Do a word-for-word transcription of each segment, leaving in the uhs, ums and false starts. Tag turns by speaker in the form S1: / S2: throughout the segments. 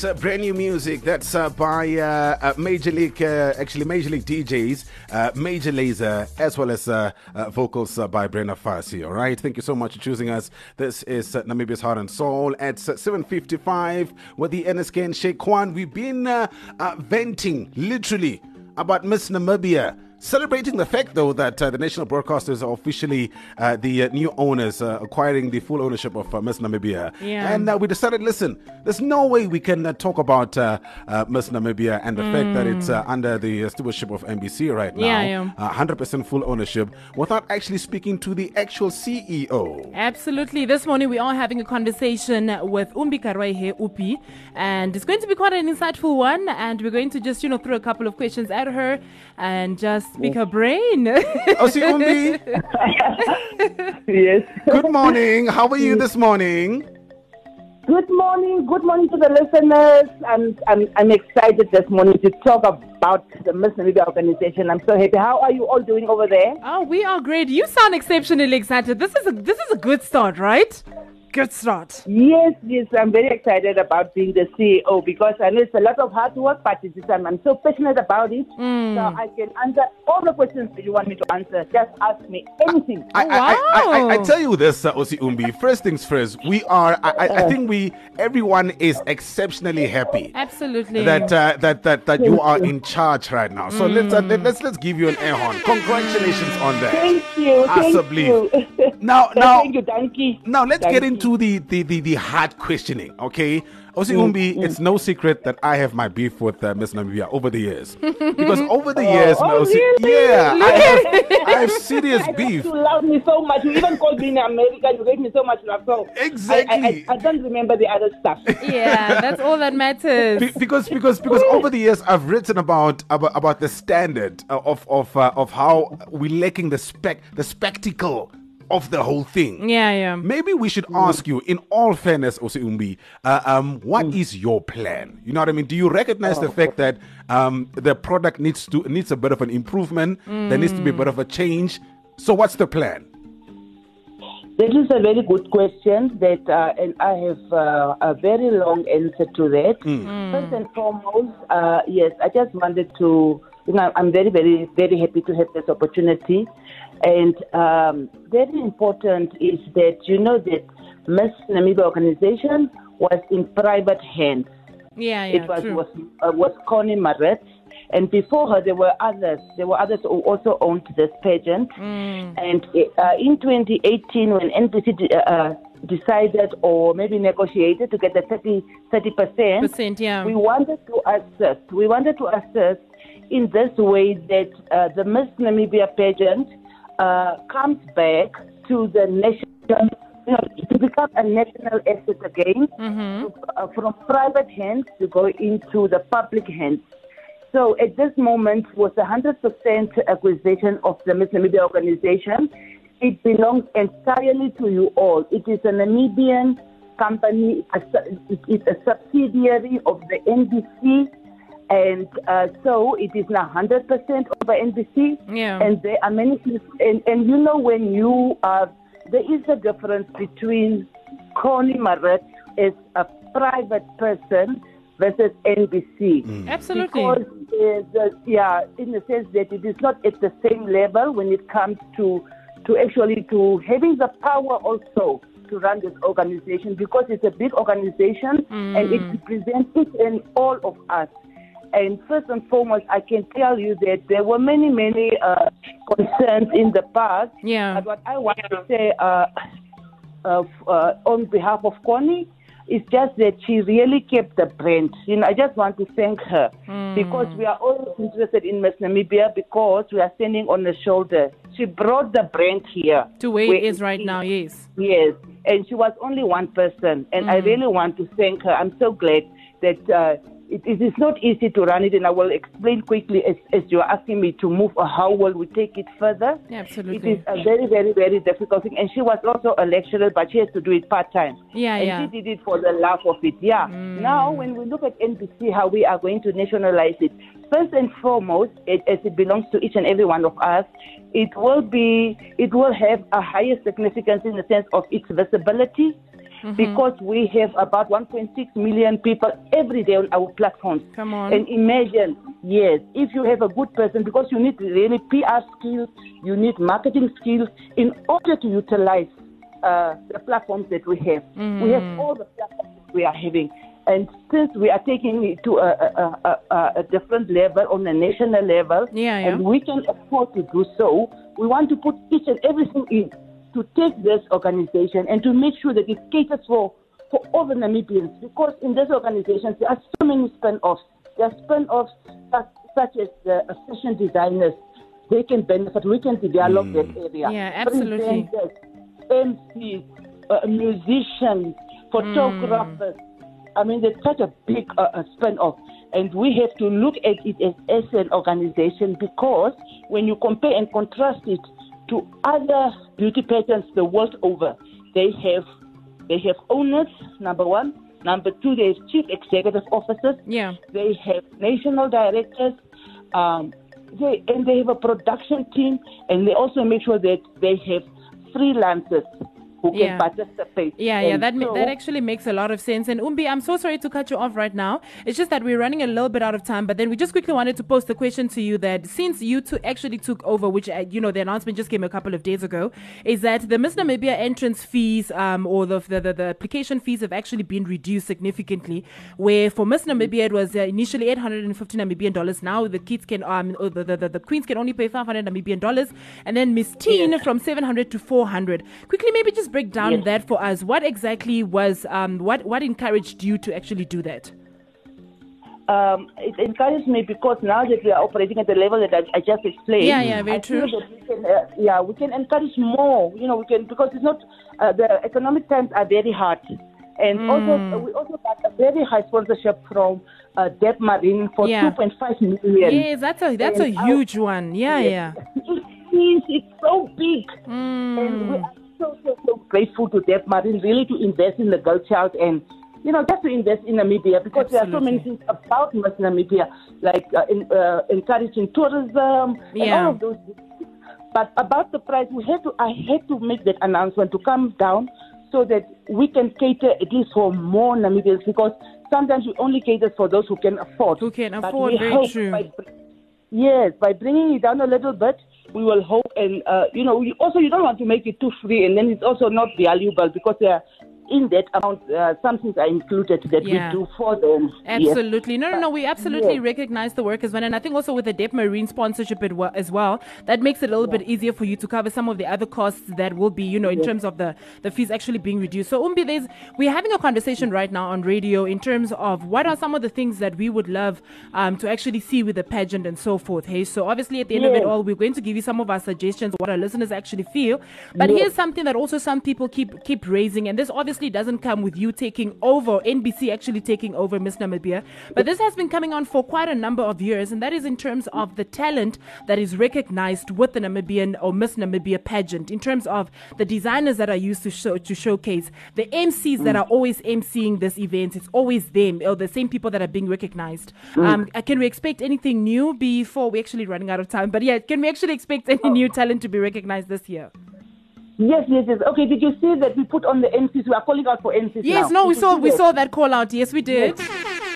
S1: uh, brand new music that's uh, by uh, uh, Major League, uh, actually Major League D Js, uh, Major Lazer, as well as uh, uh, vocals uh, by Brenda Fassie. All right, thank you so much for choosing us. This is uh, Namibia's Heart and Soul at uh, seven fifty-five with the N S K and Sheikh Kwan. We've been uh, uh, venting literally about Miss Namibia. Celebrating the fact, though, that uh, the national broadcasters are officially uh, the uh, new owners, uh, acquiring the full ownership of uh, Miss Namibia. Yeah. And uh, we decided, listen, there's no way we can uh, talk about uh, uh, Miss Namibia and the mm. fact that it's uh, under the stewardship of N B C right now, yeah, yeah. Uh, one hundred percent full ownership, without actually speaking to the actual C E O.
S2: Absolutely. This morning we are having a conversation with Umbi Karwaihe Upi, and it's going to be quite an insightful one, and we're going to just, you know, throw a couple of questions at her and just speak her brain.
S1: Osi Umbi.
S3: Yes.
S1: Good morning. How are you this morning?
S3: Good morning. Good morning to the listeners. I'm I'm I'm excited this morning to talk about the Miss Namibia organization. I'm so happy. How are you all doing over there?
S2: Oh, we are great. You sound exceptionally excited. This is a this is a good start, right? Good start.
S3: Yes, yes. I'm very excited about being the C E O because I know it's a lot of hard work, but it's, I'm, I'm so passionate about it. Mm. So I can answer all the questions that you want me to answer. Just ask me anything.
S1: I,
S2: oh,
S1: I,
S2: wow.
S1: I, I, I tell you this, uh, Osi Umbi. First things first, we are, I, I, I think we, everyone is exceptionally happy.
S2: Absolutely.
S1: That uh, that that, that you are in charge right now. So mm. let's, uh, let, let's let's give you an air horn. Congratulations on that.
S3: Thank you. Thank you.
S1: Now, now,
S3: thank you, Donkey.
S1: Now let's
S3: Thank
S1: get
S3: you.
S1: into the, the, the, the hard questioning, okay? Osi Umbi, mm, mm. it's no secret that I have my beef with uh, Miss Namibia over the years. Because over the years,
S3: oh,
S1: Osi,
S3: really?
S1: yeah, I have, I have serious
S3: I
S1: beef.
S3: You love me so much. You even called me in America. You gave me so much love. So
S1: exactly.
S3: I, I, I don't remember the other stuff.
S2: Yeah, that's all that matters.
S1: Be, because because because over the years, I've written about about, about the standard of of uh, of how we're lacking the spec the spectacle of the whole thing.
S2: Yeah, yeah.
S1: Maybe we should ask you, in all fairness, Osi Umbi, uh, um, what mm. is your plan? You know what I mean? Do you recognize oh. the fact that um, the product needs to needs a bit of an improvement? Mm. There needs to be a bit of a change. So what's the plan?
S3: That is a very good question, that uh, and I have uh, a very long answer to that. Mm. Mm. First and foremost, uh, yes, I just wanted to, you know, I'm very, very, very happy to have this opportunity. And um, very important is that you know that Miss Namibia organization was in private hands.
S2: Yeah, yeah,
S3: It was
S2: true.
S3: was, uh, was Connie Marette, and before her there were others. There were others who also owned this pageant. Mm. And uh, in twenty eighteen, when N B C d- uh, decided or maybe negotiated to get the thirty percent,
S2: yeah.
S3: we wanted to assist. We wanted to assist in this way that uh, the Miss Namibia pageant Uh, comes back to the national, you know, to become a national asset again, mm-hmm. to, uh, from private hands to go into the public hands. So at this moment was a one hundred percent acquisition of the Miss Namibia organization. It belongs entirely to you all. It is a Namibian company. It is a subsidiary of the N B C. And uh, so it is now one hundred percent over N B C.
S2: Yeah.
S3: And there are many things. And, and you know, when you are, there is a difference between Connie Marette as a private person versus N B C.
S2: Mm. Absolutely.
S3: Because, uh, the, yeah, in the sense that it is not at the same level when it comes to, to actually to having the power also to run this organization, because it's a big organization mm. and it represents each and all of us. And first and foremost, I can tell you that there were many, many uh, concerns in the past.
S2: Yeah.
S3: But what I want to say uh, uh, uh, on behalf of Connie is just that she really kept the brand. You know, I just want to thank her mm. because we are all interested in Miss Namibia because we are standing on her shoulder. She brought the brand here
S2: to where, where it is right it, now. Yes.
S3: Yes, and she was only one person, and mm. I really want to thank her. I'm so glad that. Uh, It, it is not easy to run it, and I will explain quickly as, as you're asking me to move or how will we take it further.
S2: Yeah, absolutely.
S3: It is a very, very, very difficult thing. And she was also a lecturer, but she has to do it part-time.
S2: Yeah,
S3: and
S2: yeah.
S3: she did it for the love of it, yeah. Mm. Now, when we look at N B C, how we are going to nationalize it, first and foremost, it, as it belongs to each and every one of us, it will be, it will have a higher significance in the sense of its visibility. mm-hmm. because we have about one point six million people every day on our platforms.
S2: Come on.
S3: And imagine, yes, if you have a good person, because you need really P R skills, you need marketing skills in order to utilize uh, the platforms that we have. Mm. We have all the platforms that we are having. And since we are taking it to a, a, a, a different level, on a national level,
S2: yeah, yeah.
S3: and we can afford to do so, we want to put each and everything in to take this organization and to make sure that it caters for, for all the Namibians. Because in this organization, there are so many spin-offs. There are spin-offs such, such as the uh, fashion designers. They can benefit. We can develop mm. that area.
S2: Yeah, absolutely.
S3: M Cs, uh, musicians, photographers. Mm. I mean, there's such a big uh, uh, spin-off, and we have to look at it as, as an organization, because when you compare and contrast it to other beauty pageants the world over, they have they have owners, number one. Number two, they have chief executive officers.
S2: Yeah.
S3: They have national directors. Um, they and they have a production team, and they also make sure that they have freelancers who can
S2: yeah.
S3: participate.
S2: Yeah,
S3: and
S2: yeah, that
S3: so,
S2: that actually makes a lot of sense. And Umbi, I'm so sorry to cut you off right now. It's just that we're running a little bit out of time, but then we just quickly wanted to post a question to you that since you two actually took over, which, uh, you know, the announcement just came a couple of days ago, is that the Miss Namibia entrance fees um, or the, the, the, the application fees have actually been reduced significantly, where for Miss Namibia it was uh, initially eight hundred fifty Namibian dollars. Now the kids can, um, or the, the, the, the queens can only pay five hundred Namibian dollars. And then Miss Teen yes. from seven hundred to four hundred. Quickly, maybe just break down yes. that for us. What exactly was, um, what, what encouraged you to actually do that?
S3: Um, it encouraged me because now that we are operating at the level that I, I just explained,
S2: yeah, yeah, very
S3: I
S2: true.
S3: feel that we can, uh, yeah, we can encourage more. You know, we can, because it's not uh, the economic times are very hard, and mm. also uh, we also got a very high sponsorship from uh, Deb Marine for
S2: yeah.
S3: two point five million.
S2: Yes, that's a that's and a huge I, one. Yeah,
S3: yes.
S2: yeah.
S3: It is. It's so big,
S2: mm.
S3: and we are so so so grateful to Deb Marine really to invest in the girl child and. You know, just to invest in Namibia, because Absolutely. There are so many things about Miss Namibia, like uh, in, uh, encouraging tourism
S2: yeah.
S3: and all of those things. But about the price, we had to. I had to make that announcement to come down so that we can cater at least for more Namibians, because sometimes we only cater for those who can afford.
S2: Who can
S3: but
S2: afford, very true.
S3: By, yes, by bringing it down a little bit, we will hope, and uh, you know, we also you don't want to make it too free, and then it's also not valuable because they are. In that amount, uh, some things are included that
S2: yeah.
S3: we do for them.
S2: Absolutely.
S3: Yes.
S2: No, no, no. We absolutely
S3: yes.
S2: recognize the work as well. And I think also with the Deb Marine sponsorship as well, that makes it a little yeah. bit easier for you to cover some of the other costs that will be, you know, in yes. terms of the, the fees actually being reduced. So, Umbi, there's, we're having a conversation right now on radio in terms of what are some of the things that we would love um, to actually see with the pageant and so forth. Hey, so obviously at the end yes. of it all, we're going to give you some of our suggestions, what our listeners actually feel. But yes. here's something that also some people keep keep raising, and this obviously doesn't come with you taking over, N B C actually taking over Miss Namibia. But this has been coming on for quite a number of years, and that is in terms of the talent that is recognized with the Namibian or Miss Namibia pageant, in terms of the designers that are used to show to showcase, the M Cs mm. that are always emceeing this event. It's always them, or the same people that are being recognized. Mm. Um, can we expect anything new before we're actually running out of time? But yeah, can we actually expect any new talent to be recognized this year?
S3: Yes, yes, yes. Okay, did you see that we put on the M Cs? We are calling out for M Cs
S2: Yes,
S3: now.
S2: no, we
S3: did
S2: saw we saw that call out. Yes, we did.
S3: Yes.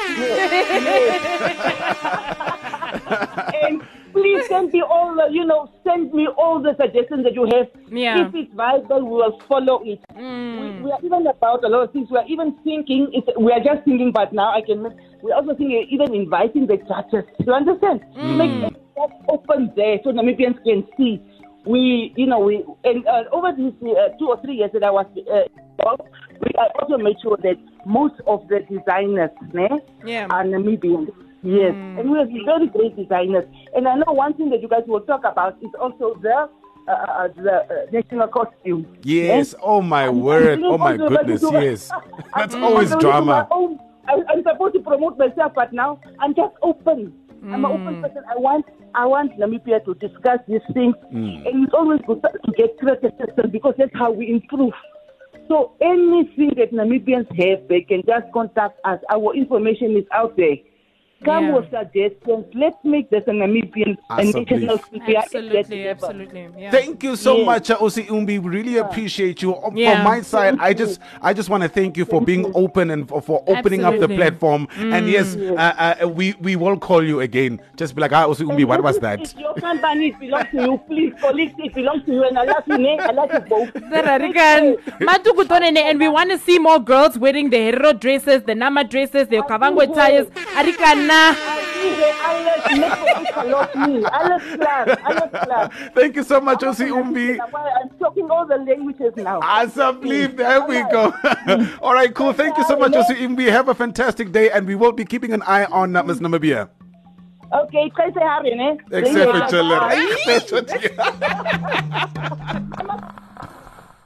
S3: yes. And please send me all the, you know, send me all the suggestions that you have.
S2: Yeah.
S3: If it's viable, we will follow it.
S2: Mm.
S3: We, we are even about a lot of things. We are even thinking, it's, we are just thinking, but now I can, we're also thinking, even inviting the judges. You understand?
S2: Mm.
S3: To make it open there so Namibians can see. We, you know, we and uh, over these uh, two or three years that I was uh, we I also made sure that most of the designers né,
S2: yeah.
S3: are Namibian. Yes, mm. and we have very great designers. And I know one thing that you guys will talk about is also the uh, uh, the uh, national costume.
S1: Yes. Eh? Oh my and, word. And oh my goodness. Yes. That's always drama.
S3: Own, I, I'm supposed to promote myself, but now I'm just open. Mm. I'm an open person. I want I want Namibia to discuss these things. Mm. And it's always good to get criticism because that's how we improve. So anything that Namibians have, they can just contact us. Our information is out there. come
S2: Yeah.
S3: with suggestions. Let's make this a Namibian a
S1: Awesome,
S3: national
S1: please.
S3: C P R.
S2: Absolutely, absolutely. Yeah.
S1: Thank you so
S3: Yes.
S1: much, uh, Osi Umbi. Really appreciate you. Uh,
S2: Yeah.
S1: From my side, I just I just want to thank you for being open and for, for opening up the
S2: Absolutely.
S1: platform. And yes, uh, uh, we we will call you again. Just be like, ah, Osi Umbi, what was that?
S3: It's your company. It belongs to you. Please, colleagues, it belongs to you. And I love you, ne? I love you both.
S2: Sararikan, Matuku Tonene, and we want to see more girls wearing the hero dresses, the Nama dresses, the Okavango attires. Arikana.
S3: Alles net verlost nie. Alles klaar. Alles klaar.
S1: Thank you so much, Osi Umbi.
S3: I'm talking all the languages now.
S1: Asableef, there we go. All right, cool. Thank you so much, Osi Umbi. Have a fantastic day, and we will be keeping an eye on uh, Miss Namibia.
S3: Okay, kry sy haar in, hè?
S1: Except for children.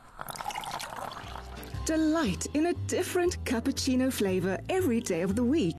S4: Delight in a different cappuccino flavor every day of the week.